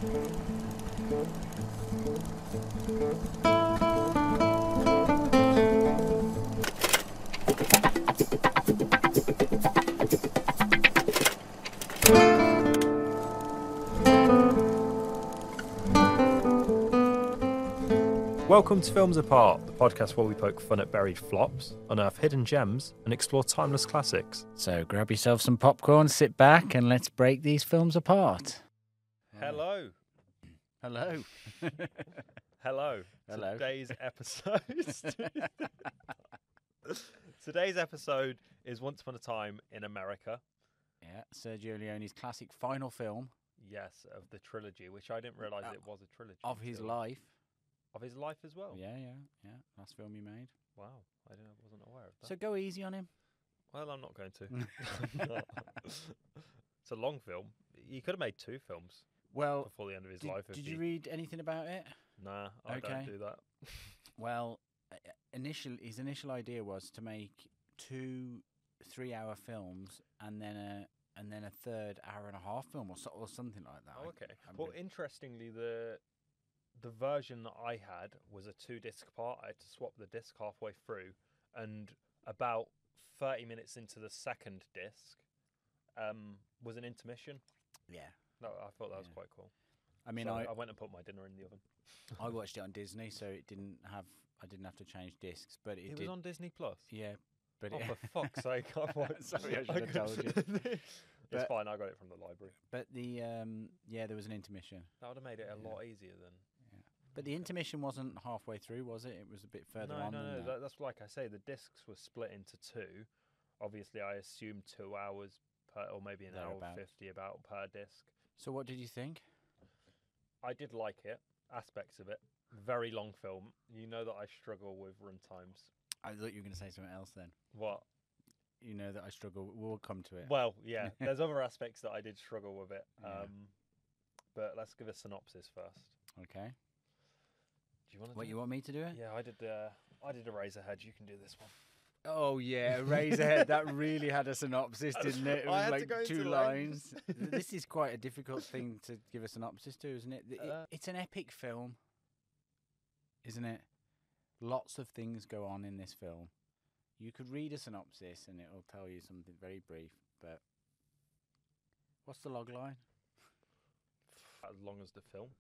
Welcome to Films Apart, the podcast where we poke fun at buried flops, unearth hidden gems, and explore timeless classics. So grab yourself some popcorn, sit back, and let's break these films apart. Hello. Hello. Hello. Hello. Today's episode is Once Upon a Time in America. Yeah, Sergio Leone's classic final film. Yes, of the trilogy, which I didn't realise it was a trilogy. Of his life. Of his life as well? Yeah. Last film he made. Wow, I wasn't aware of that. So go easy on him. Well, I'm not going to. It's a long film. He could have made 2 films before the end of his life. Did you read anything about it? Nah, I don't do that. Well, his initial idea was to make 2 3-hour films and then a third hour-and-a-half film or something like that. Oh, okay. Well, interestingly, the version that I had was a 2-disc part. I had to swap the disc halfway through, and about 30 minutes into the second disc was an intermission. Yeah. No, I thought that was quite cool. I mean, so I went and put my dinner in the oven. I watched it on Disney, so I didn't have to change discs, but it was on Disney Plus. Yeah, but for fuck's sake! Sorry, I should have told you. It's fine. I got it from the library. But there was an intermission. That would have made it a lot easier then. But the intermission wasn't halfway through, was it? It was a bit further on. No. That's like I say. The discs were split into 2. Obviously, I assumed 2 hours per, or maybe an hour 50 about per disc. So, what did you think? I did like it. Aspects of it. Very long film. You know that I struggle with run times. I thought you were going to say something else then. What? You know that I struggle. We'll come to it. Well, yeah. There's other aspects that I did struggle with it. But let's give a synopsis first. Okay. Do you want to? What, you want me to do it? Yeah, I did Eraserhead. You can do this one. Oh yeah, Eraserhead. That really had a synopsis, didn't it? It was like 2 lines. This is quite a difficult thing to give a synopsis to, isn't it? It's an epic film, isn't it? Lots of things go on in this film. You could read a synopsis and it'll tell you something very brief, but what's the log line? As long as the film.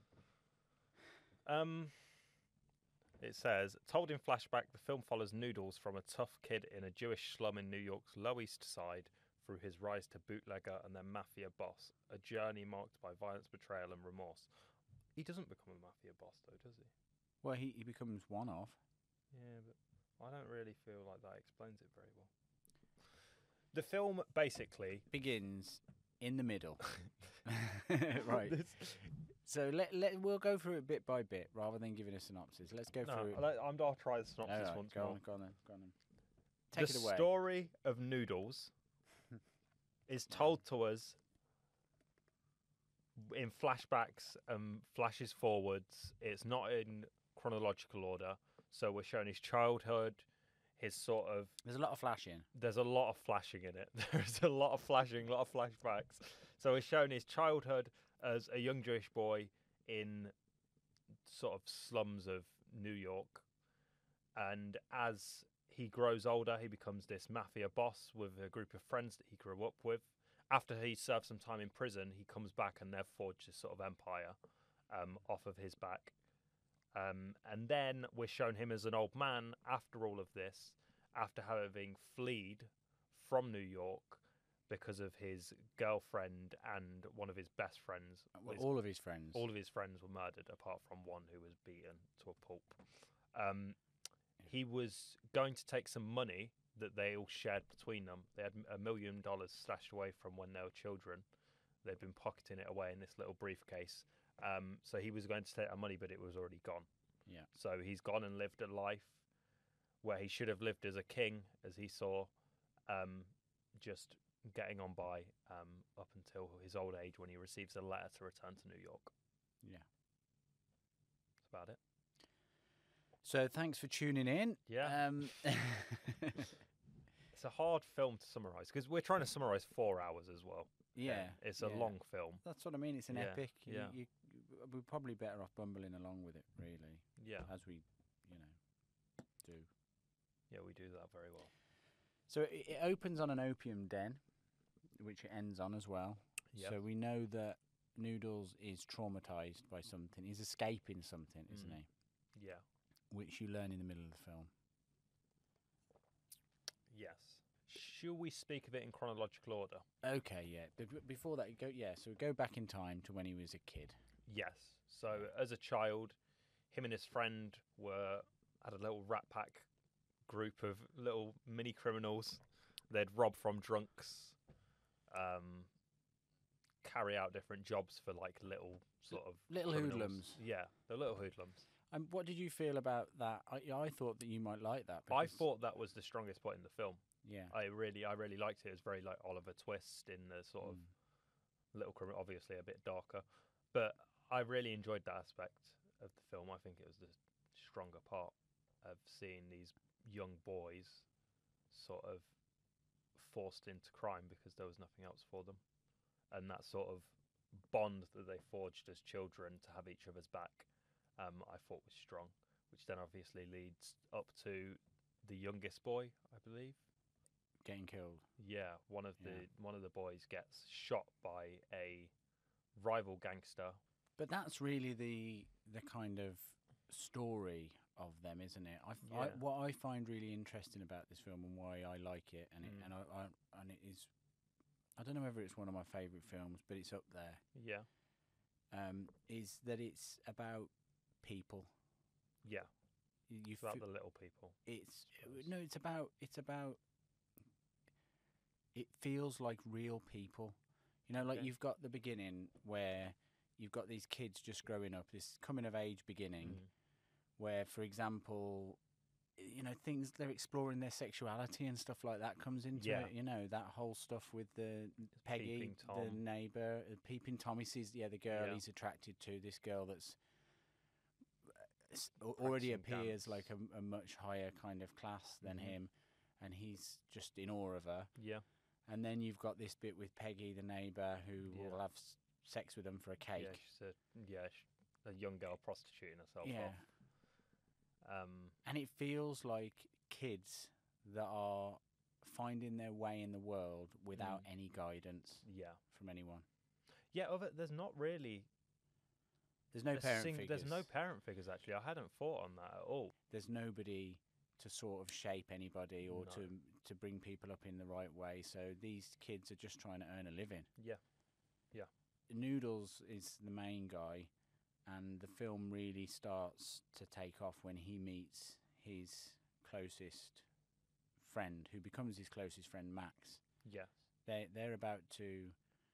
It says, told in flashback, the film follows Noodles from a tough kid in a Jewish slum in New York's Lower East Side through his rise to bootlegger and then mafia boss, a journey marked by violence, betrayal and remorse. He doesn't become a mafia boss though, does he? Well, he becomes one of. Yeah, but I don't really feel like that explains it very well. The film basically begins in the middle. Right. So we'll go through it bit by bit rather than giving a synopsis. Let's go through it. I'll try the synopsis once more. Go on then. Take it away. The story of Noodles is told to us in flashbacks and flashes forwards. It's not in chronological order. So we're showing his childhood, his sort of... There's a lot of flashing. There's a lot of flashing in it. There's a lot of flashing, a lot of flashbacks. So we're showing his childhood as a young Jewish boy in sort of slums of New York. And as he grows older, he becomes this mafia boss with a group of friends that he grew up with. After he served some time in prison, he comes back and they've forged this sort of empire off of his back. And then we're shown him as an old man after all of this, after having fled from New York because of his girlfriend and one of his best friends. Well, all of his friends. All of his friends were murdered, apart from one who was beaten to a pulp. He was going to take some money that they all shared between them. They had $1 million stashed away from when they were children. They'd been pocketing it away in this little briefcase. So he was going to take that money, but it was already gone. Yeah. So he's gone and lived a life where he should have lived as a king, as he saw, just getting on by up until his old age when he receives a letter to return to New York. Yeah. That's about it. So thanks for tuning in. Yeah. It's a hard film to summarise because we're trying to summarise 4 hours as well. It's a long film. That's what I mean. It's an epic. Yeah. We're probably better off bumbling along with it, really. Yeah. As we, do. Yeah, we do that very well. So it opens on an opium den, which it ends on as well. Yep. So we know that Noodles is traumatized by something. He's escaping something, isn't he? Yeah. Which you learn in the middle of the film. Yes. Should we speak of it in chronological order? Okay, yeah. Before that, so we go back in time to when he was a kid. Yes. So as a child, him and his friend had a little rat pack group of little mini criminals. They'd rob from drunks, carry out different jobs for like little criminals. Hoodlums. Yeah, the little hoodlums. And what did you feel about that? I thought that you might like that. I thought that was the strongest point in the film. Yeah, I really liked it. It was very like Oliver Twist in the sort of little criminal, obviously a bit darker, but I really enjoyed that aspect of the film. I think it was the stronger part of seeing these young boys sort of forced into crime because there was nothing else for them, and that sort of bond that they forged as children to have each other's back, I thought was strong, which then obviously leads up to the youngest boy, I believe, getting killed. Yeah, one of the boys gets shot by a rival gangster. But that's really the kind of story of them, isn't it? What I find really interesting about this film and why I like it, and it is, I don't know whether it's one of my favourite films, but it's up there. Yeah. Is that it's about people. Yeah. It's about the little people. It's about. It feels like real people. You've got the beginning where you've got these kids just growing up, this coming of age beginning, where, for example, things they're exploring their sexuality and stuff like that comes into it. That whole stuff with the Peggy, the neighbour, Peeping Tom. He sees the girl he's attracted to, this girl that's already appears like a much higher kind of class than him, and he's just in awe of her. Yeah. And then you've got this bit with Peggy, the neighbour, who will have sex with him for a cake. Yeah, she's a young girl prostituting herself off. And it feels like kids that are finding their way in the world without any guidance from anyone. Yeah, there's not really... There's no parent figures. There's no parent figures, actually. I hadn't thought on that at all. There's nobody to sort of shape anybody or to bring people up in the right way. So these kids are just trying to earn a living. Yeah. Yeah. Noodles is the main guy, and the film really starts to take off when he meets his closest friend, who becomes his closest friend, Max. Yes. They're about to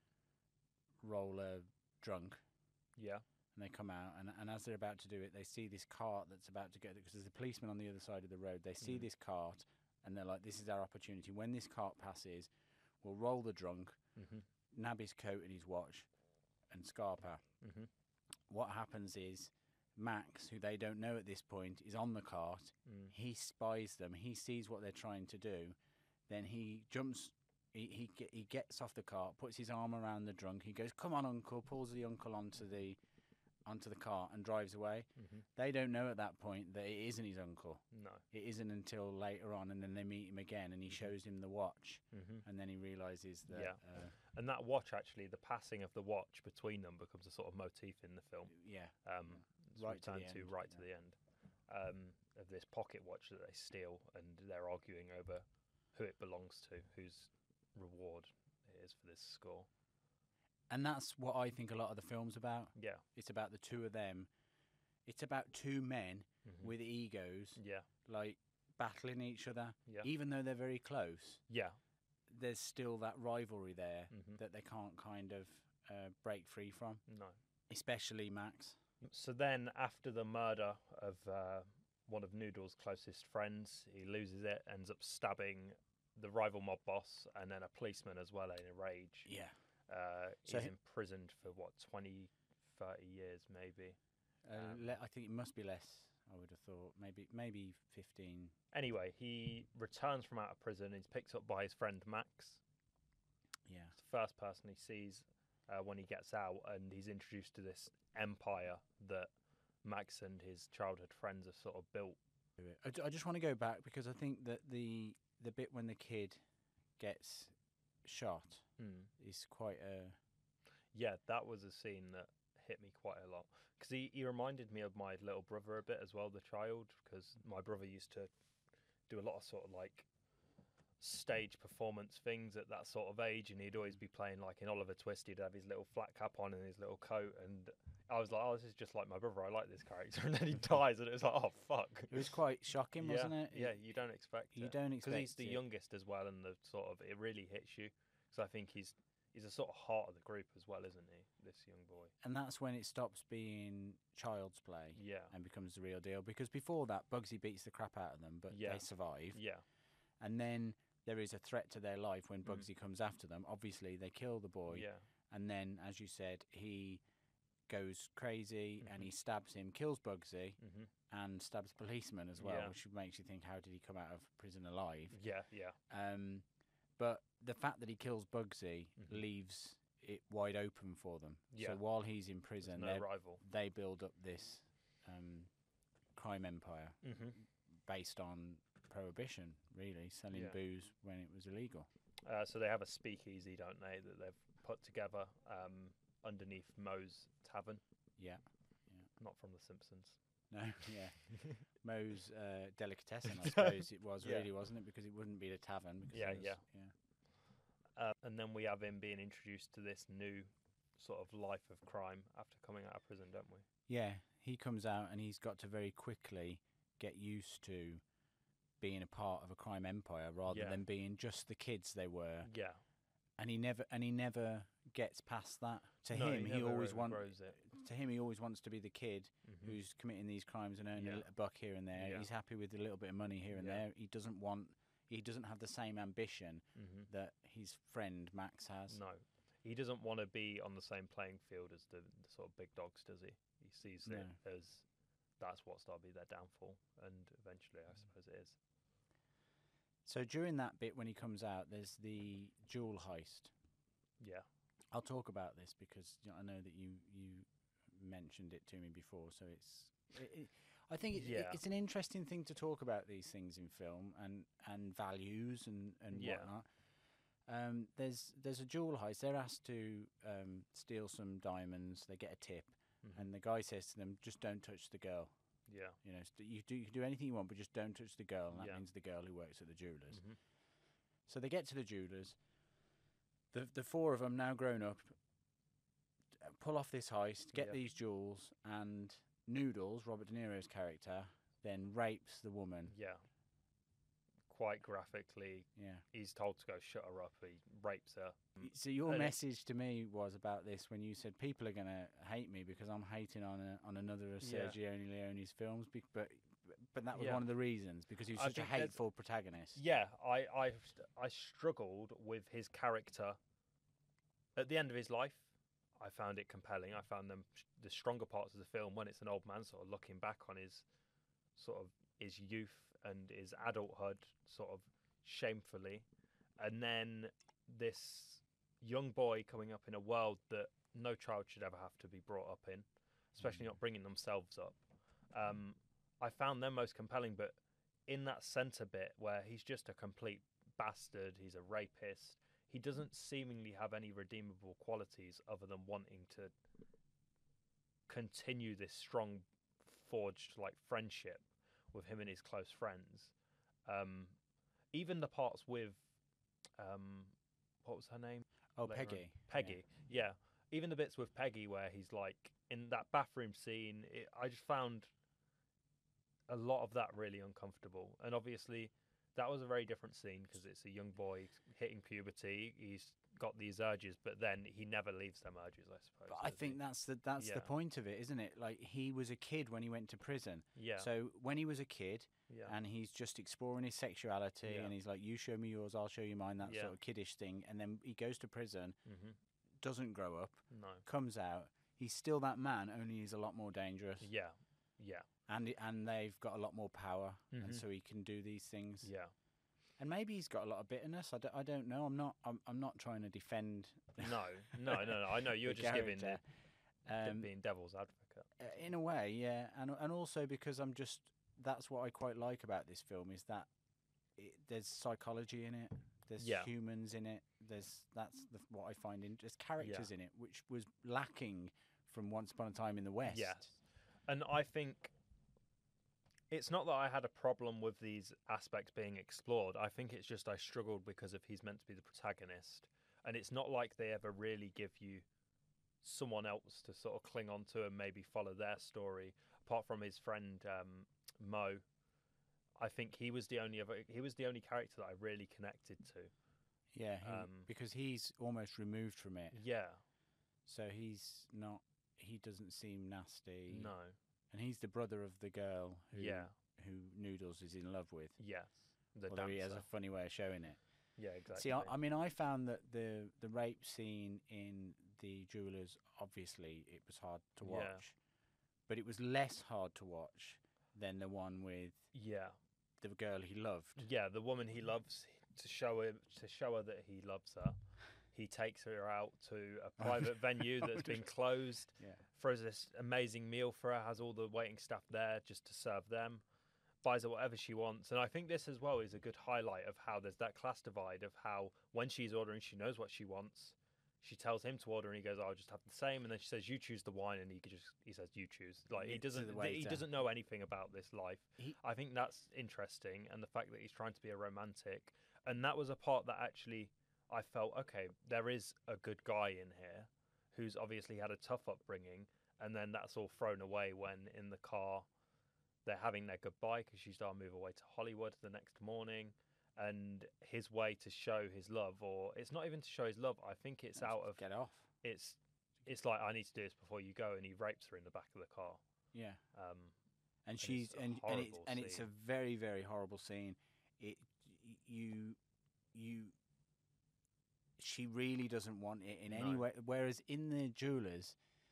roll a drunk. Yeah. And they come out, and as they're about to do it, they see this cart that's about to go, because there's a policeman on the other side of the road. They see this cart, and they're like, this is our opportunity. When this cart passes, we'll roll the drunk, nab his coat and his watch, and scarp her. What happens is, Max, who they don't know at this point, is on the cart. He spies them. He sees what they're trying to do. Then he jumps... He gets off the cart, puts his arm around the drunk. He goes, "Come on, uncle!" Pulls the uncle onto the cart and drives away. They don't know at that point that it isn't his uncle. No, it isn't until later on, and then they meet him again, and he shows him the watch, and then he realizes that. And that watch, actually, the passing of the watch between them becomes a sort of motif in the film. Right to the end of this pocket watch that they steal, and they're arguing over who it belongs to, whose reward it is for this score. And that's what I think a lot of the film's about. Yeah. It's about the two of them. It's about two men with egos, like battling each other. Yeah. Even though they're very close. Yeah. There's still that rivalry there that they can't kind of break free from. No. Especially Max. So then, after the murder of one of Noodle's closest friends, he loses it, ends up stabbing the rival mob boss, and then a policeman as well in a rage. Yeah. He's imprisoned for, 20, 30 years, maybe. I think it must be less, I would have thought. Maybe 15. Anyway, he returns from out of prison. He's picked up by his friend Max. Yeah. first person he sees when he gets out, and he's introduced to this empire that Max and his childhood friends have sort of built. I just want to go back because I think that the bit when the kid gets shot is quite a... Yeah, that was a scene that hit me quite a lot. Because he reminded me of my little brother a bit as well, the child, because my brother used to do a lot of sort of like stage performance things at that sort of age, and he'd always be playing like in Oliver Twist. He'd have his little flat cap on and his little coat, and I was like, oh, this is just like my brother, I like this character. And then he dies, and it was like, oh fuck. It was quite shocking, wasn't it? Yeah, you don't expect it. You don't expect it. Because he's the youngest as well, and the sort of, it really hits you. So I think he's a sort of heart of the group as well, isn't he, this young boy? And that's when it stops being child's play and becomes the real deal. Because before that, Bugsy beats the crap out of them, but they survive. Yeah. And then there is a threat to their life when Bugsy comes after them. Obviously, they kill the boy. Yeah. And then, as you said, he goes crazy and he stabs him, kills Bugsy, and stabs the policeman as well, which makes you think, how did he come out of prison alive? Yeah. But the fact that he kills Bugsy leaves it wide open for them. Yeah. So while he's in prison, they build up this crime empire based on prohibition, really, selling booze when it was illegal. So they have a speakeasy, don't they, that they've put together underneath Moe's Tavern. Yeah. Not from The Simpsons. No, yeah. Moe's Delicatessen, I suppose it was, really, wasn't it? Because it wouldn't be the tavern. Because and then we have him being introduced to this new sort of life of crime after coming out of prison, don't we? Yeah, he comes out and he's got to very quickly get used to being a part of a crime empire rather than being just the kids they were. Yeah. And he never gets past that. To him, he always wants to be the kid who's committing these crimes and earning a buck here and there. He's happy with a little bit of money here and there. He doesn't have the same ambition that his friend Max has. No, he doesn't want to be on the same playing field as the sort of big dogs, does he? He sees it as that's what's to be their downfall, and eventually, I suppose it is. So during that bit when he comes out, there's the jewel heist. Yeah. I'll talk about this because I know that you mentioned it to me before, so I think it's an interesting thing to talk about these things in film and values and whatnot. There's a jewel heist. They're asked to steal some diamonds. They get a tip, and the guy says to them, "Just don't touch the girl." Yeah. You can do anything you want, but just don't touch the girl, and that means the girl who works at the jeweller's. So they get to the jeweller's. The four of them, now grown up, pull off this heist, get these jewels, and Noodles, Robert De Niro's character, then rapes the woman. Yeah. Quite graphically. Yeah. He's told to go shut her up. He rapes her. So your message to me was about this when you said people are going to hate me because I'm hating on another of Sergio Leone's films, but that was one of the reasons, because he was such a hateful protagonist. Yeah, I struggled with his character at the end of his life. I found it compelling. I found them the stronger parts of the film when it's an old man sort of looking back on his sort of his youth and his adulthood sort of shamefully, and then this young boy coming up in a world that no child should ever have to be brought up in, especially not bringing themselves up. I found them most compelling, but in that centre bit where he's just a complete bastard, he's a rapist, he doesn't seemingly have any redeemable qualities other than wanting to continue this strong forged like friendship with him and his close friends. Even the parts with what was her name? Peggy. Peggy, yeah. Even the bits with Peggy where he's like in that bathroom scene, I just found a lot of that really uncomfortable. And obviously that was a very different scene because it's a young boy hitting puberty. He's got these urges, but then he never leaves them urges, I suppose. But I think that's the point of it, isn't it? Like, he was a kid when he went to prison. Yeah. So when he was a kid and he's just exploring his sexuality and he's like, you show me yours, I'll show you mine, that sort of kiddish thing. And then he goes to prison, doesn't grow up, comes out. He's still that man, only he's a lot more dangerous. Yeah, yeah. And they've got a lot more power, and so he can do these things. Yeah. And maybe he's got a lot of bitterness. I don't know. I'm not trying to defend. No. I know you're just giving being devil's advocate. In a way, yeah, and also because that's what I quite like about this film is that there's psychology in it. There's humans in it. What I find there's characters in it, which was lacking from Once Upon a Time in the West. Yes, and I think it's not that I had a problem with these aspects being explored. I think it's just I struggled because he's meant to be the protagonist, and it's not like they ever really give you someone else to sort of cling on to and maybe follow their story. Apart from his friend Mo, I think he was the only character that I really connected to. Yeah, because he's almost removed from it. Yeah. So he doesn't seem nasty. No. And he's the brother of the girl who Noodles is in love with. Yes. Although he has a funny way of showing it. Yeah, exactly. See, I mean, I found that the rape scene in The Jewelers, obviously, it was hard to watch. But it was less hard to watch than the one with the girl he loved. Yeah, the woman he loves, to show her that he loves her. He takes her out to a private venue that's been closed, throws this amazing meal for her, has all the waiting staff there just to serve them, buys her whatever she wants. And I think this as well is a good highlight of how there's that class divide of how when she's ordering, she knows what she wants. She tells him to order and he goes, I'll just have the same. And then she says, you choose the wine. And he says, you choose. Like he doesn't know anything about this life. I think that's interesting. And the fact that he's trying to be a romantic. And that was a part that actually I felt, okay, there is a good guy in here who's obviously had a tough upbringing, and then that's all thrown away when in the car they're having their goodbye because she's got to move away to Hollywood the next morning, and his way to show his love, or it's not even to show his love, I think it's out of get off. It's like, I need to do this before you go, and he rapes her in the back of the car. Yeah. And it's a very, very horrible scene. She really doesn't want it in any way. Whereas in The Jewelers,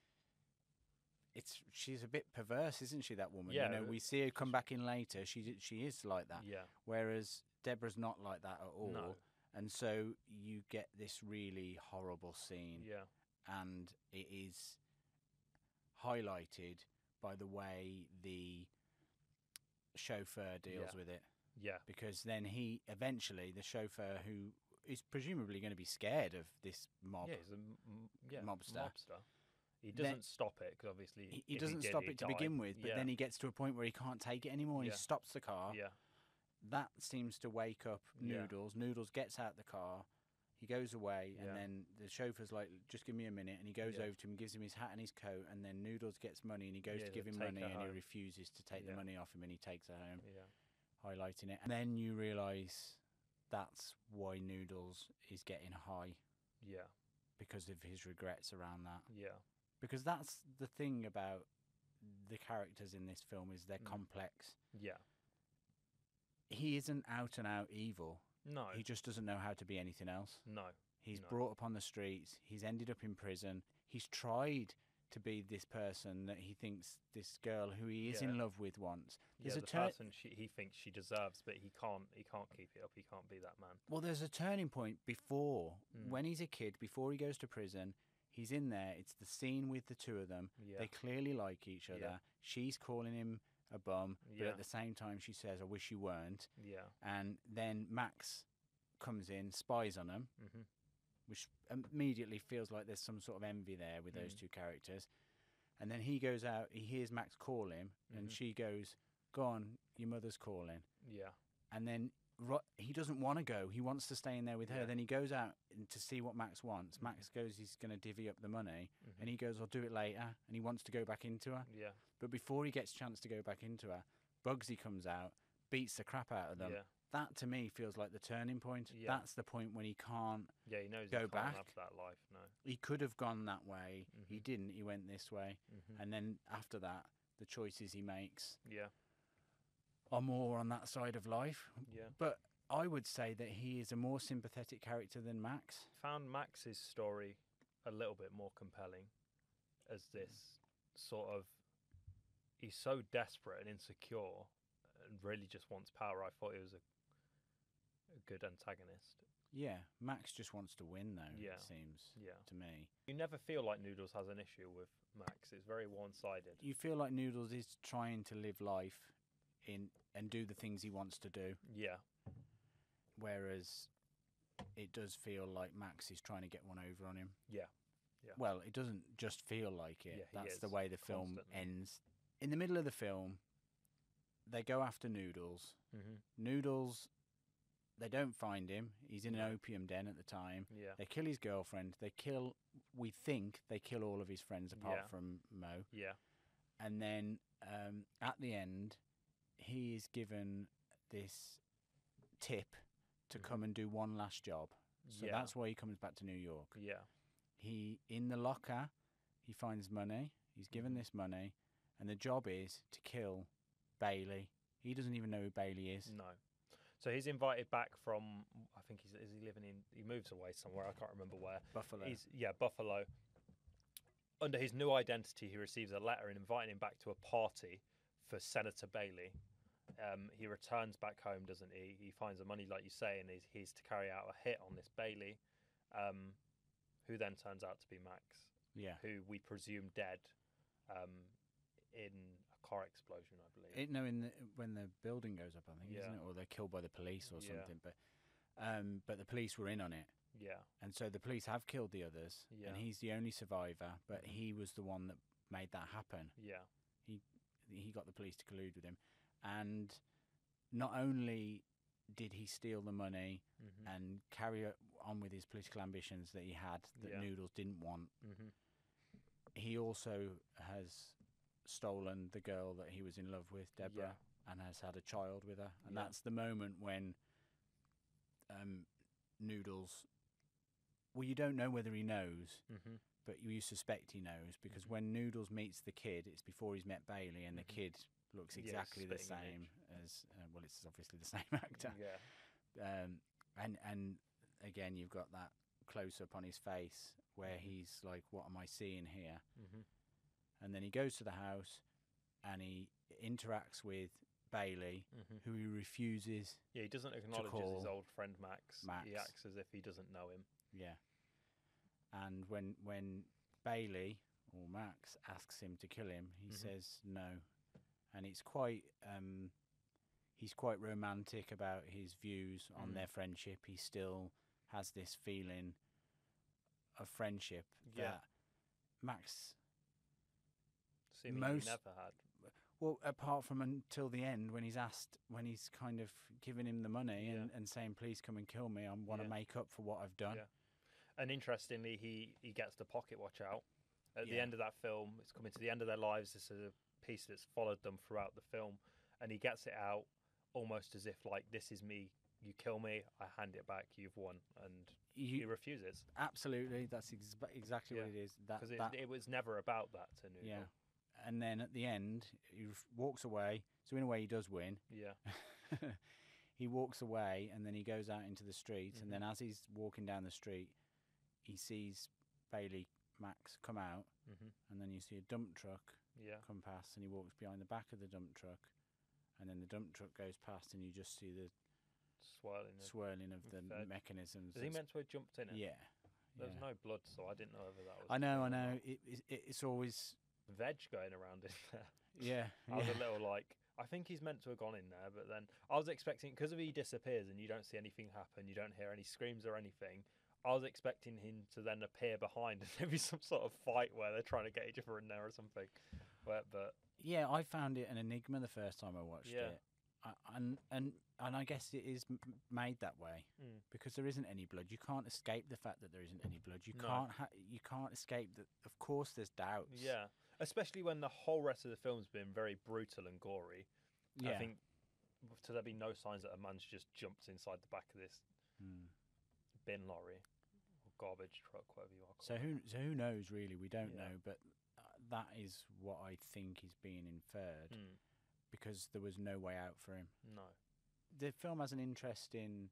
she's a bit perverse, isn't she? That woman. Yeah. We see her come back in later. She is like that. Yeah. Whereas Deborah's not like that at all. No. And so you get this really horrible scene. Yeah. And it is highlighted by the way the chauffeur deals with it. Yeah. Because then the chauffeur, who is presumably going to be scared of this mob. Yeah, he's a mobster. He doesn't stop it because obviously he doesn't stop it to begin with. But then he gets to a point where he can't take it anymore. And he stops the car. Yeah. That seems to wake up Noodles. Noodles gets out the car. He goes away, and then the chauffeur's like, "Just give me a minute." And he goes over to him, gives him his hat and his coat, and then Noodles gets money, and he goes to give him money, and he refuses to take the money off him, and he takes her home. Yeah. Highlighting it, and then you realise that's why Noodles is getting high. Yeah. Because of his regrets around that. Yeah. Because that's the thing about the characters in this film is they're complex. Yeah. He isn't out and out evil. No. He just doesn't know how to be anything else. No. He's brought up on the streets. He's ended up in prison. He's tried to be this person that he thinks this girl who he is in love with wants. There's the person he thinks she deserves, but he can't keep it up. He can't be that man. Well, there's a turning point before, when he's a kid, before he goes to prison. He's in there. It's the scene with the two of them. Yeah. They clearly like each other. Yeah. She's calling him a bum, but at the same time she says, "I wish you weren't." Yeah. And then Max comes in, spies on them, which immediately feels like there's some sort of envy there with those two characters. And then he goes out, he hears Max call him, and she goes, "Go on, your mother's calling." Yeah. And then he doesn't want to go. He wants to stay in there with her. Then he goes out to see what Max wants. Max goes, he's going to divvy up the money. And he goes, "I'll do it later." And he wants to go back into her. Yeah. But before he gets a chance to go back into her, Bugsy comes out, beats the crap out of them. Yeah. That, to me, feels like the turning point. Yeah. That's the point when he can't he knows go he can't back. have that life, no. He could have gone that way. He didn't. He went this way. And then after that, the choices he makes are more on that side of life. Yeah. But I would say that he is a more sympathetic character than Max. Found Max's story a little bit more compelling as this sort of, he's so desperate and insecure and really just wants power. I thought it was good antagonist. Yeah, Max just wants to win, though. Yeah. It seems. Yeah. To me, You never feel like Noodles has an issue with Max. It's very one-sided. you feel like Noodles is trying to live life and do the things he wants to do, Yeah. whereas it does feel like Max is trying to get one over on him. Yeah. Yeah. Well, it doesn't just feel like it. Yeah, he That's is, the way the film constantly. ends. In the middle of the film, they go after Noodles. Mhm. Noodles, they don't find him. He's in an No. opium den at the time. Yeah. They kill his girlfriend. We think they kill all of his friends apart Yeah. from Mo. Yeah. And then at the end, he is given this tip to come and do one last job. So Yeah. that's why he comes back to New York. Yeah. He, in the locker, he finds money. He's given Mhm. this money, and the job is to kill Bailey. He doesn't even know who Bailey is. No. So he's invited back from, I think is he living in, he moves away somewhere, I can't remember where. Buffalo. Buffalo. Under his new identity, he receives a letter inviting him back to a party for Senator Bailey. He returns back home, doesn't he? He finds the money, like you say, and he's to carry out a hit on this Bailey, who then turns out to be Max, Yeah. who we presume dead in a car explosion, I believe. When the building goes up, I think, Yeah. isn't it? Or they're killed by the police or Yeah. something. But the police were in on it, Yeah. and so the police have killed the others, Yeah. and he's the only survivor. But he was the one that made that happen. Yeah. He got the police to collude with him, and not only did he steal the money Mhm. and carry on with his political ambitions that he had that Yeah. Noodles didn't want, Mhm. he also has stolen the girl that he was in love with, Deborah, and has had a child with her. And Yeah. that's the moment when Noodles, well, you don't know whether he knows, Mhm. but you suspect he knows, because Mhm. when Noodles meets the kid, it's before he's met Bailey, and the Mhm. kid looks Yeah, exactly the spitting same image. as, well, it's obviously the same actor. Yeah. And again, you've got that close up on his face where Mhm. he's like, "What am I seeing here?" Mhm. And then he goes to the house and he interacts with Bailey, Mhm. who he refuses. Yeah, he doesn't acknowledge as his call old friend Max. Max. He acts as if he doesn't know him. Yeah. And when Bailey or Max asks him to kill him, he Mhm. says no. And it's quite he's quite romantic about his views on their friendship. He still has this feeling of friendship Yeah. that Max, Seemingly Most- never had. well, apart from until the end when he's kind of giving him the money Yeah. and saying, "Please come and kill me. I want to Yeah. make up for what I've done." Yeah. And interestingly, he gets the pocket watch out at the Yeah. end of that film. It's coming to the end of their lives. This is a piece that's followed them throughout the film, and he gets it out almost as if like, "This is me. You kill me, I hand it back. You've won." And he refuses Absolutely, that's exactly what Yeah. it is. That because it was never about that to Noodle. yeah. And then at the end, he walks away. So in a way, he does win. Yeah. He walks away, and then he goes out into the street. Mhm. And then as he's walking down the street, he sees Bailey Max come out, Mhm. and then you see a dump truck Yeah. come past, and he walks behind the back of the dump truck, and then the dump truck goes past, and you just see the swirling of the fed. mechanisms. Is he meant to have jumped in it? Yeah. There was yeah. no blood, so I didn't know whether that was. I know. or not. It's always Veg going around in there. yeah. I was yeah. a little like, I think he's meant to have gone in there, but then I was expecting, because he disappears and you don't see anything happen, you don't hear any screams or anything. I was expecting him to then appear behind and maybe some sort of fight where they're trying to get each other in there or something. But Yeah, I found it an enigma the first time I watched Yeah. it, and I guess it is made that way because there isn't any blood. You can't escape the fact that there isn't any blood. No. You can't escape that. Of course, there's doubts. yeah, especially when the whole rest of the film's been very brutal and gory. yeah. I think to there be no signs that a man's just jumped inside the back of this Mm. bin lorry or garbage truck, whatever you want to So call it. who knows really? We don't Yeah. know, but that is what I think is being inferred Mm, because there was no way out for him. no. The film has an interesting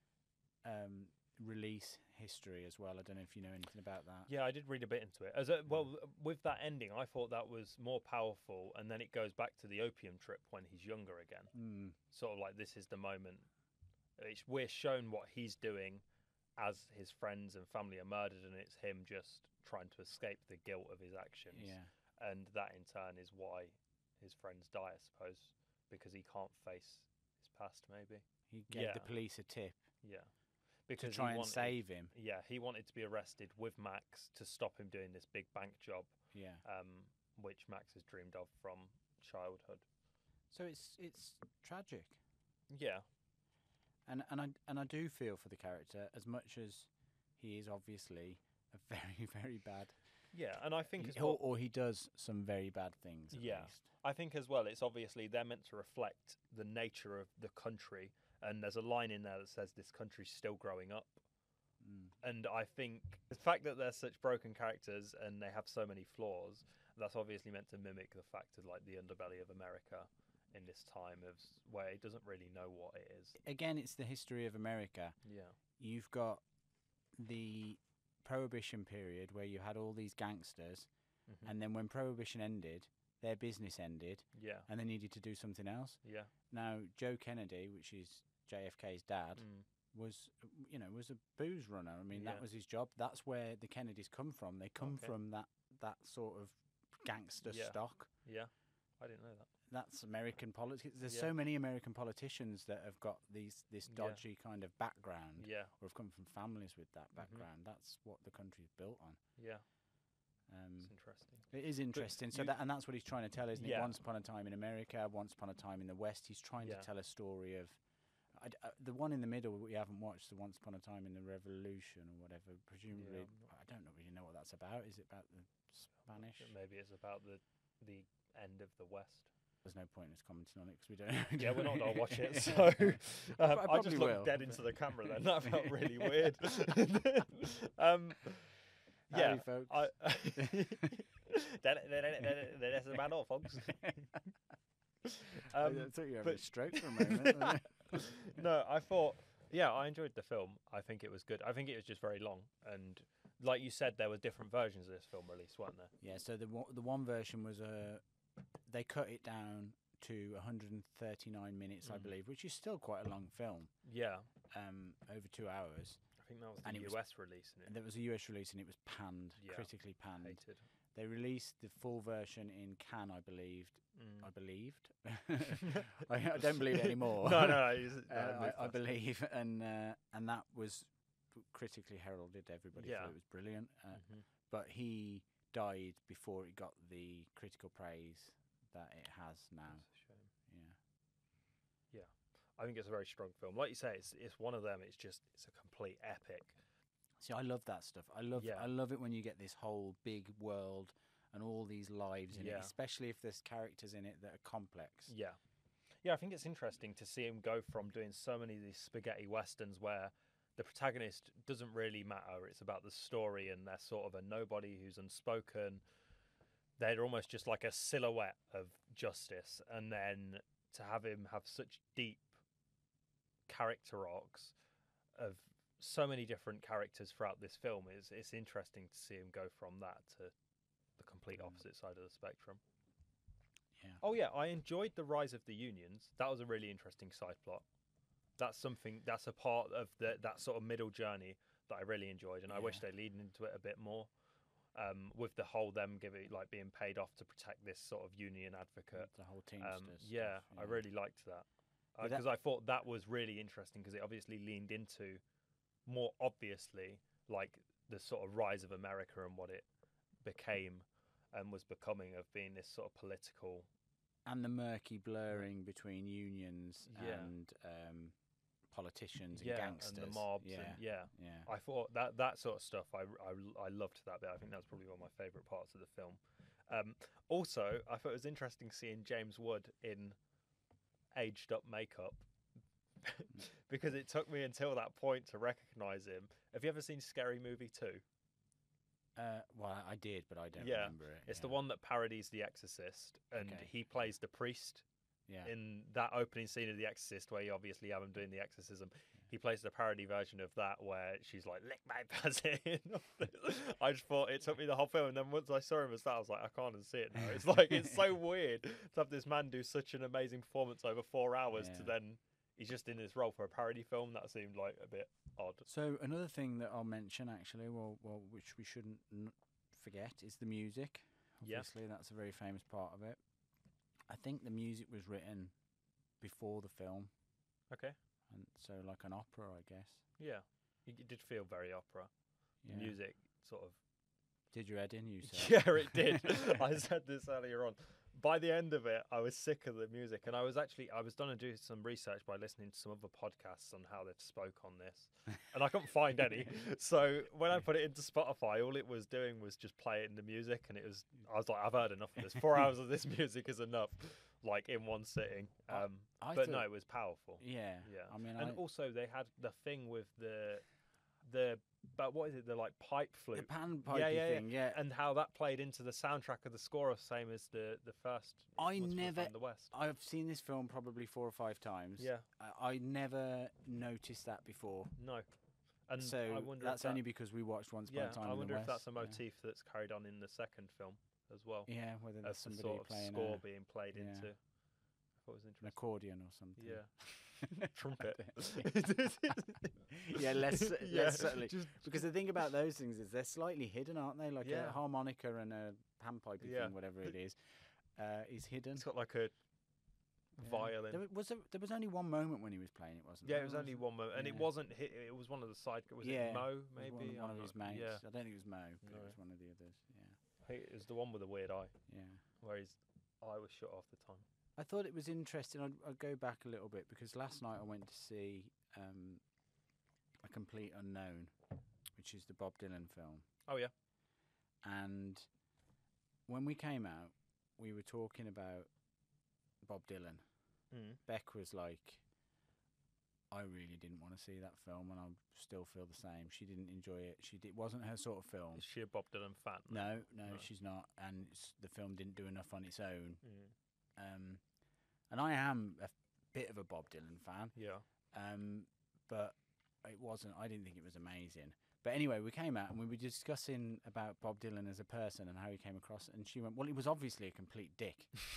release history as well. I don't know if you know anything about that. Yeah, I did read a bit into it. With that ending, I thought that was more powerful, and then it goes back to the opium trip when he's younger again. Mm. Sort of like this is the moment we're shown what he's doing as his friends and family are murdered, and it's him just trying to escape the guilt of his actions. Yeah. And that in turn is why his friends die, I suppose, because he can't face his past. Maybe he gave the police a tip. Yeah. Because to try and save him. Yeah, he wanted to be arrested with Max to stop him doing this big bank job. Yeah. Which Max has dreamed of from childhood. So it's tragic. Yeah. And I do feel for the character, as much as he is obviously a very, very bad. Yeah, and I think as well, or he does some very bad things. At least. I think as well, it's obviously they're meant to reflect the nature of the country. And there's a line in there that says this country's still growing up. And I think the fact that they're such broken characters and they have so many flaws, that's obviously meant to mimic the fact of like the underbelly of America in this time of where it doesn't really know what it is. Again, it's the history of America. Yeah. You've got the Prohibition period where you had all these gangsters, and then when Prohibition ended, their business ended, and they needed to do something else. Yeah. Now, Joe Kennedy, which is JFK's dad, was a booze runner. I mean, that was his job. That's where the Kennedys come from. They come from that sort of gangster stock. Yeah, I didn't know that. That's American politics. There's so many American politicians that have got this dodgy kind of background, or have come from families with that background. That's what the country's built on. Yeah. It's interesting. It is interesting. And that's what he's trying to tell, isn't it? Once upon a time in America, once upon a time in the West. He's trying to tell a story of the one in the middle we haven't watched, the Once Upon a Time in the Revolution or whatever. Presumably, I don't really know what that's about. Is it about the Spanish? Maybe it's about the end of the West. There's no point in us commenting on it because we don't. Yeah, we're not going to watch it. So I just looked dead into the camera then. That felt really weird. Howdy, folks. That's about all, folks. I thought you were having a stroke for a moment. No, I thought, I enjoyed the film. I think it was good. I think it was just very long. And like you said, there were different versions of this film released, weren't there? Yeah, so the one version was they cut it down to 139 minutes, I believe, which is still quite a long film. Yeah. Over 2 hours. I think that was the US release. And there was a US release, and it was panned, critically panned. Hated. They released the full version in Cannes, I believed. I believed. I don't believe it anymore. No. I believe, and that was critically heralded. Everybody thought it was brilliant. But he died before it got the critical praise that it has now. That's a shame. Yeah. I think it's a very strong film. Like you say, it's one of them. It's a complete epic. See, I love that stuff. I love it when you get this whole big world and all these lives in it, especially if there's characters in it that are complex. Yeah. Yeah, I think it's interesting to see him go from doing so many of these spaghetti westerns where the protagonist doesn't really matter. It's about the story, and they're sort of a nobody who's unspoken. They're almost just like a silhouette of justice. And then to have him have such deep character arcs of so many different characters throughout this film, it's interesting to see him go from that to the complete opposite side of the spectrum. Yeah. Oh yeah, I enjoyed the Rise of the Unions. That was a really interesting side plot. That's a part of that sort of middle journey that I really enjoyed, and I wish they leaned into it a bit more. With the whole them being paid off to protect this sort of union advocate. The whole Teamsters. Yeah, I really liked that. Because I thought that was really interesting because it obviously leaned into more obviously like the sort of rise of America and what it became and was becoming of being this sort of political. And the murky blurring between unions and politicians and gangsters. And the mobs. I thought that sort of stuff, I loved that bit. I think that's probably one of my favourite parts of the film. Also, I thought it was interesting seeing James Wood in aged up makeup because it took me until that point to recognise him. Have you ever seen Scary Movie 2? Well, I did, but I don't remember it. It's the one that parodies The Exorcist, and he plays the priest in that opening scene of The Exorcist, where you obviously have him doing the exorcism. He plays the parody version of that, where she's like, lick my pussy. I just thought, it took me the whole film, and then once I saw him as that, I was like, I can't unsee it now. It's like, it's so weird to have this man do such an amazing performance over 4 hours to then, he's just in this role for a parody film. That seemed like a bit odd. So another thing that I'll mention, actually, which we shouldn't forget, is the music. Obviously, that's a very famous part of it. I think the music was written before the film. Okay. And so like an opera, I guess. Yeah. It did feel very opera. Yeah. The music sort of... Did your head in, you said? Yeah, it did. I said this earlier on. By the end of it, I was sick of the music, and I was going to do some research by listening to some other podcasts on how they've spoke on this, and I couldn't find any. So when I put it into Spotify, all it was doing was just playing the music, and I was like, I've heard enough of this. 4 hours of this music is enough, like in one sitting. But no, it was powerful. Yeah, yeah. I mean, and also they had the thing with but what is it? The like pipe flute, the panpipey thing, yeah, and how that played into the soundtrack of the score, same as the first. The West. I've seen this film probably 4 or 5 times. Yeah, I never noticed that before. No, and so I wonder that's only because we watched Once Upon a Time. I wonder in if the that's a motif that's carried on in the second film as well. Yeah, whether there's somebody sort of playing score being played into. What was an accordion or something. Yeah. Trumpet. Yeah, less subtly. Because the thing about those things is they're slightly hidden, aren't they? Like a harmonica and a panpipey thing, whatever it is hidden. It's got like a violin. There was only one moment when he was playing it, wasn't there? Yeah, it was only one moment, and it wasn't. It was one of the side. Was it Mo? Maybe one of his mates. Yeah. I don't think it was Mo, but it was one of the others. Yeah. I think it was the one with the weird eye. Yeah. Where his eye was shut off the time. I thought it was interesting. I'd go back a little bit because last night I went to see A Complete Unknown, which is the Bob Dylan film. Oh, yeah. And when we came out, we were talking about Bob Dylan. Beck was like, I really didn't want to see that film, and I still feel the same. She didn't enjoy it. It wasn't her sort of film. Is she a Bob Dylan fan? No, she's not. And the film didn't do enough on its own. And I am a bit of a Bob Dylan fan. Yeah. But it wasn't. I didn't think it was amazing. But anyway, we came out and we were discussing about Bob Dylan as a person and how he came across. And she went, "Well, he was obviously a complete dick."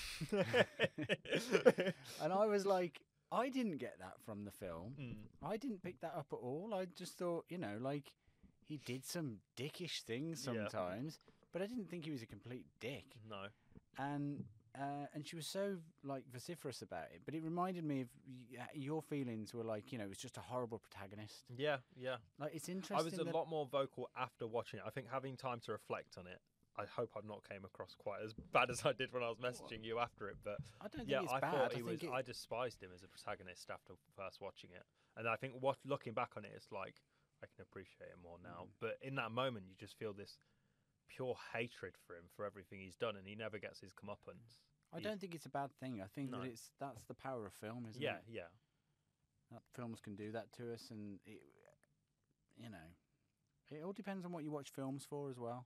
And I was like, I didn't get that from the film. I didn't pick that up at all. I just thought, like he did some dickish things sometimes, but I didn't think he was a complete dick. No. And she was so like vociferous about it, but it reminded me of your feelings were like, it was just a horrible protagonist. Yeah. Like it's interesting. I was a lot more vocal after watching it. I think having time to reflect on it. I hope I've not came across quite as bad as I did when I was messaging you after it. But I don't think it's bad. Thought I despised him as a protagonist after first watching it, and I think looking back on it, it's like I can appreciate him more now. But in that moment, you just feel this pure hatred for him for everything he's done, and he never gets his comeuppance. I don't think it's a bad thing. I think that's the power of film, isn't it? Yeah. That films can do that to us, and it all depends on what you watch films for as well.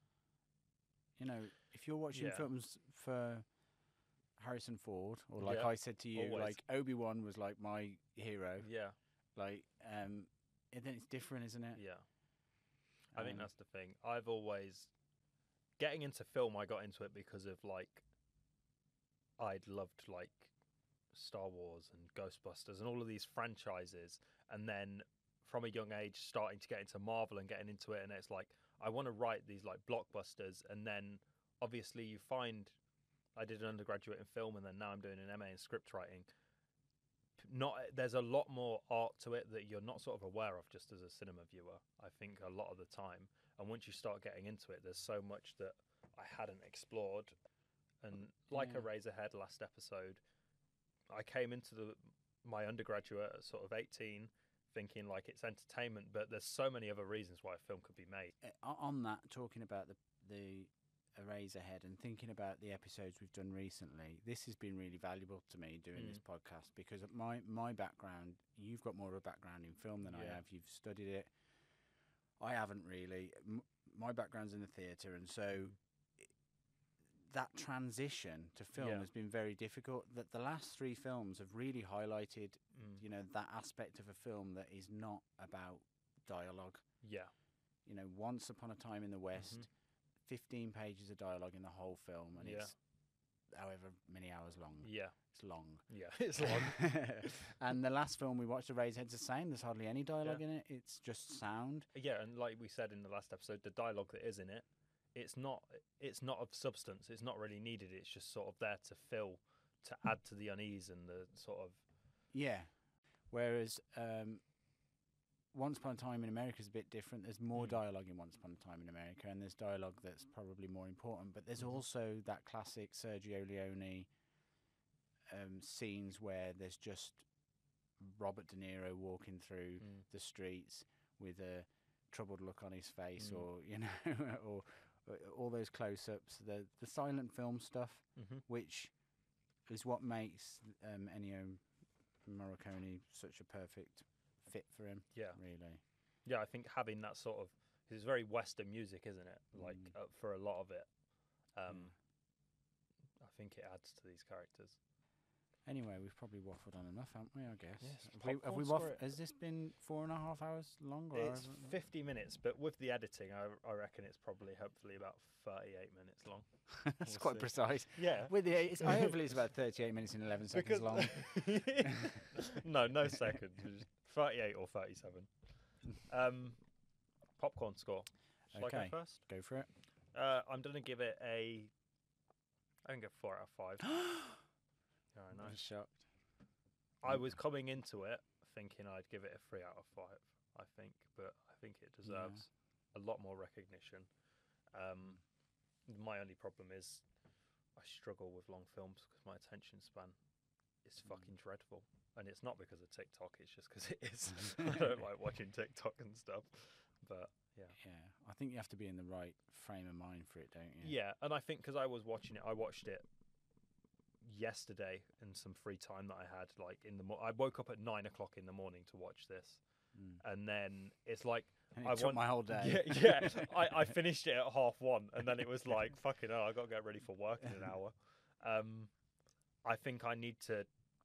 If you're watching films for Harrison Ford, or like I said to you, like Obi-Wan was like my hero. Yeah. Like, and then it's different, isn't it? Yeah. I think that's the thing. I've always getting into film. I got into it because of like I'd loved like Star Wars and Ghostbusters and all of these franchises, and then from a young age starting to get into Marvel and getting into it, and it's like I want to write these like blockbusters, and then obviously you find I did an undergraduate in film, and then now I'm doing an MA in script writing. There's a lot more art to it that you're not sort of aware of just as a cinema viewer, I think, a lot of the time. And once you start getting into it, there's so much that I hadn't explored. And like Eraserhead last episode, I came into my undergraduate at sort of 18 thinking like it's entertainment, but there's so many other reasons why a film could be made. On that, talking about the Eraserhead and thinking about the episodes we've done recently, this has been really valuable to me doing this podcast, because of my background, you've got more of a background in film than I have. You've studied it. I haven't really. My background's in the theatre, and so that transition to film has been very difficult. That the last 3 films have really highlighted, that aspect of a film that is not about dialogue. Yeah. Once Upon a Time in the West, 15 pages of dialogue in the whole film, and it's however many hours long. Yeah. It's long. Yeah, it's long. And the last film we watched, Eraserhead's the same. There's hardly any dialogue in it. It's just sound. Yeah, and like we said in the last episode, the dialogue that is in it, it's not of substance. It's not really needed. It's just sort of there to add to the unease and the sort of... Yeah. Whereas Once Upon a Time in America is a bit different. There's more dialogue in Once Upon a Time in America, and there's dialogue that's probably more important. But there's also that classic Sergio Leone scenes where there's just Robert De Niro walking through the streets with a troubled look on his face, or or all those close-ups, the silent film stuff, which is what makes Ennio Morricone such a perfect fit for him. Yeah, really. Yeah, I think having that sort of, it's very Western music, isn't it? Like for a lot of it, I think it adds to these characters. Anyway, we've probably waffled on enough, haven't we? I guess. Yes. Have we has this been 4.5 hours long? Or it's 50 minutes, but with the editing, I reckon it's probably hopefully about 38 minutes long. That's quite precise. Yeah. With the hopefully it's about 38 minutes and 11 seconds long. No seconds. 38 or 37. Popcorn score. Shall I go first? Go for it. I'm going to give it I think a 4 out of 5. Yeah, I know. I'm shocked. I was coming into it thinking I'd give it a 3 out of 5, I think, but I think it deserves a lot more recognition. My only problem is I struggle with long films because my attention span is fucking dreadful. And it's not because of TikTok, it's just because it is. I don't like watching TikTok and stuff. But yeah. Yeah, I think you have to be in the right frame of mind for it, don't you? Yeah, and I think because I was watching it, I watched it yesterday in some free time that I had. Like I woke up at 9 o'clock in the morning to watch this. And then it's like and it took my whole day. Yeah. I finished it at 1:30, and then it was like, fucking hell, I got to get ready for work in an hour. I think I need to,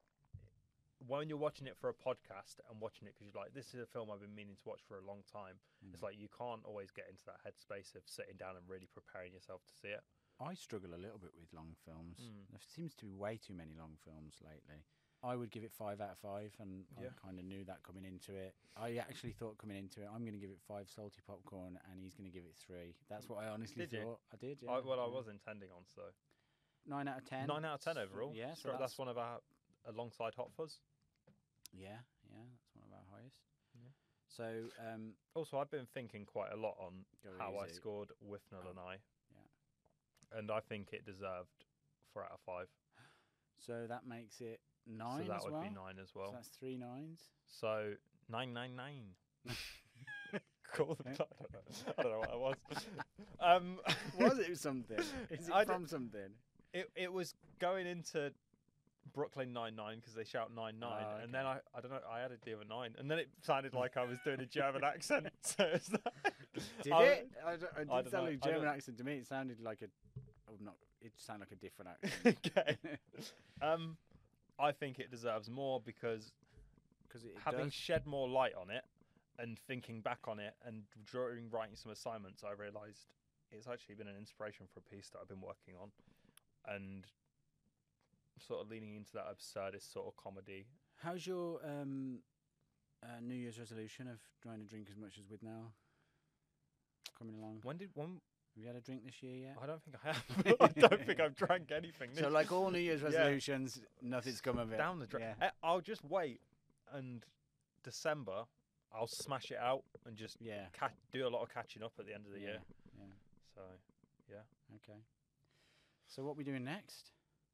when you're watching it for a podcast and watching it because you're like, this is a film I've been meaning to watch for a long time, it's like you can't always get into that headspace of sitting down and really preparing yourself to see it. I struggle a little bit with long films. There seems to be way too many long films lately. I would give it 5 out of 5, and I kind of knew that coming into it. I actually thought coming into it, I'm going to give it 5 salty popcorn, and he's going to give it 3. That's what I honestly thought. I did, yeah. I was intending on, so. 9 out of 10. 9 out of 10 overall? Yeah. So that's one of our, alongside Hot Fuzz? Yeah, that's one of our highest. Yeah. So, also, I've been thinking quite a lot on how I scored Withnail and I. Yeah. And I think it deserved 4 out of 5. So that makes it 9 So that as would well? be 9 as well. So that's 3 9s. So 999. Cool. I don't know what that was. Was it something? Is it from something? It was going into Brooklyn Nine-Nine because they shout 9-9, okay. And then I don't know, I added the other 9, and then it sounded like I was doing a German accent. So it's like, did it? It did sound like a German accent to me. It sounded like it sounded like a different accent. Okay. I think it deserves more because having shed more light on it and thinking back on it and writing some assignments, I realised it's actually been an inspiration for a piece that I've been working on, and sort of leaning into that absurdist sort of comedy. How's your New Year's resolution of trying to drink as much as with now coming along? Have you had a drink this year yet? I don't think I have. I don't think I've drank anything. So like all New Year's resolutions, nothing's come of it. Down the drain. Yeah. I'll just wait, and December I'll smash it out and just do a lot of catching up at the end of the year. Yeah. So, yeah. Okay. So what are we doing next?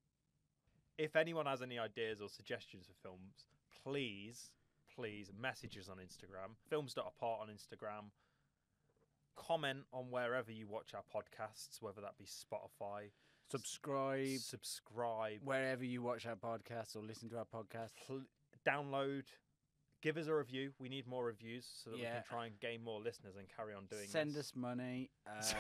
If anyone has any ideas or suggestions for films, please message us on Instagram. Films.apart on Instagram. Comment on wherever you watch our podcasts, whether that be Spotify. Subscribe. Wherever you watch our podcasts or listen to our podcasts. Download. Give us a review. We need more reviews so that we can try and gain more listeners and carry on doing Send us money.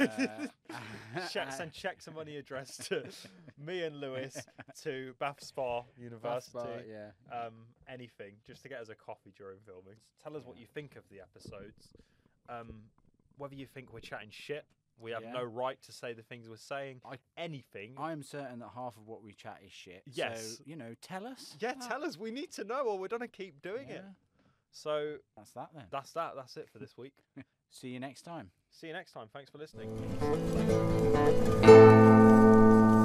Send checks and money addressed to me and Lewis to Bath Spa University. Bath Spa, anything, just to get us a coffee during filming. Tell us what you think of the episodes. Whether you think we're chatting shit We have no right to say the things we're saying. Anything. I'm certain that half of what we chat is shit. Yes. So, tell us. Yeah, tell us. We need to know, or we're going to keep doing it. So that's that then. That's that. That's it for this week. See you next time. See you next time. Thanks for listening.